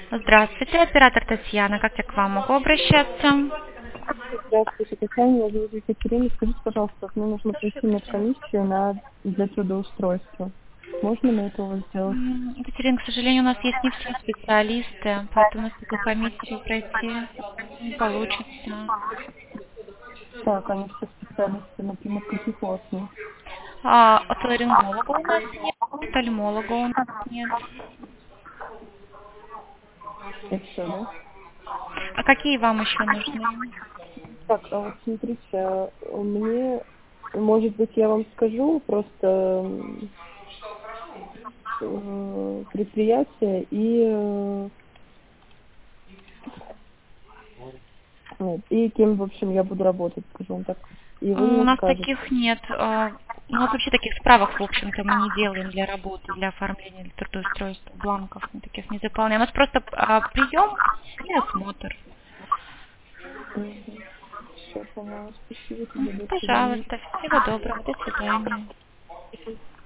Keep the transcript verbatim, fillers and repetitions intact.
Здравствуйте, оператор Татьяна. Как я к вам могу обращаться? Здравствуйте, Татьяна, меня зовут Екатерина. Скажите, пожалуйста, вот мне нужно пройти медкомиссию на, для трудоустройства. Можно ли это у вас сделать? М, Екатерина, к сожалению, у нас есть не все специалисты, поэтому с такой комиссией пройти не получится. Так, они все специалисты, например, каких у вас нет? А отоларинголога у нас нет, офтальмолога у нас нет. И все, да? А какие вам еще нужны? Так, а вот смотрите, а, мне, может быть, я вам скажу просто м, э, предприятие и, э, нет, и кем, в общем, я буду работать, скажем так. И вы М, У мне нас скажете. таких нет. а, У нас вообще таких справок, в общем-то, мы не делаем для работы, для оформления, для трудоустройства, бланков мы таких не заполняем. У нас просто а, прием и осмотр. Все, поняла. Спасибо тебе, Мгм, до свидания. Пожалуйста, всего доброго, до свидания.